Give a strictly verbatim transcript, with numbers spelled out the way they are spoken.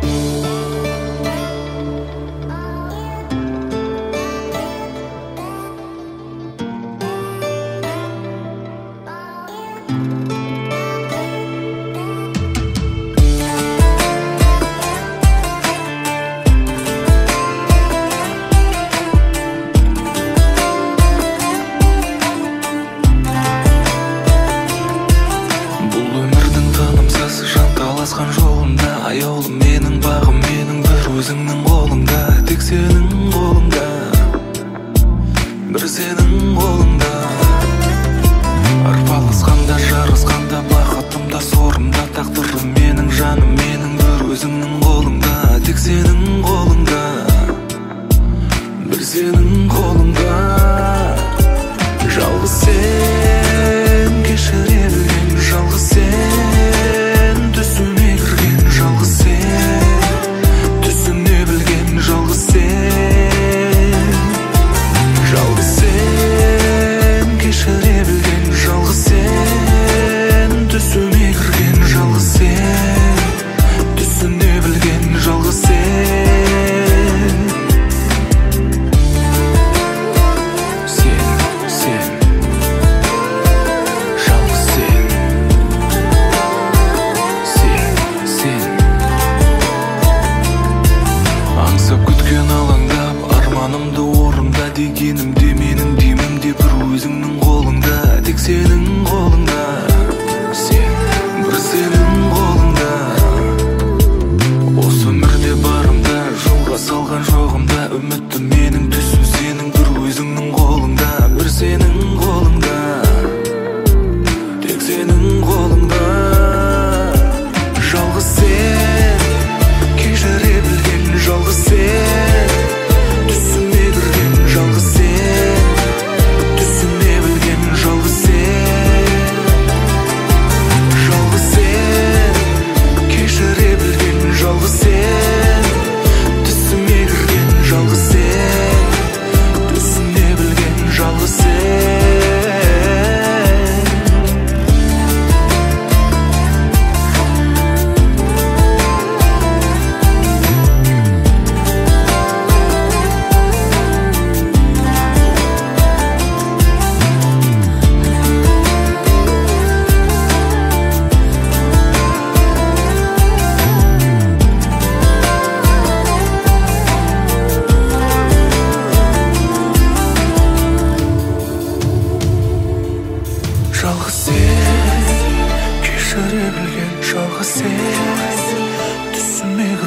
жолында аяулым менің бағым менің бір өзіңнің қолыңда, тек сенің қолыңда, бір сенің қолыңда. Арпалысқанда жарысқанда бақытымда сорымда тағдырым менің жаным менің бір өзіңнің қолыңда, тек сенің қолыңда, бір сенің қолыңда. Жалғыз сен кешіре білген, жалғыз сен түсіме кірген, жалғыз сен түсіне білген, жалғыз сен, жалғыз сен кешіре білген, жалғыз сен түсіме кірген, жалғыз сен түсіне білген, жалғыз сен. Арманымды орында дегенімде менің демім де бір өзіңнің қолыңда, тек сенің қолыңда, сен бір сенің қолыңда. Осы өмірде барымда жолға салған жоғымда, үмітті менің түсім сенің бір өзіңнің қолыңда, бір сенің қолыңда, тек сенің қолыңда. Жалғыз сен кешіре білген, жалғыз сен түсіме кірген, жалғыз сен түсіне білген, жалғыз сен, жалғыз сен кешіре білген, жалғыз сен түсіме кірген, жалғыз сен түсіне білген, жалғыз сен. Жалғыз сен кешіре білген, жалғыз сен түсіме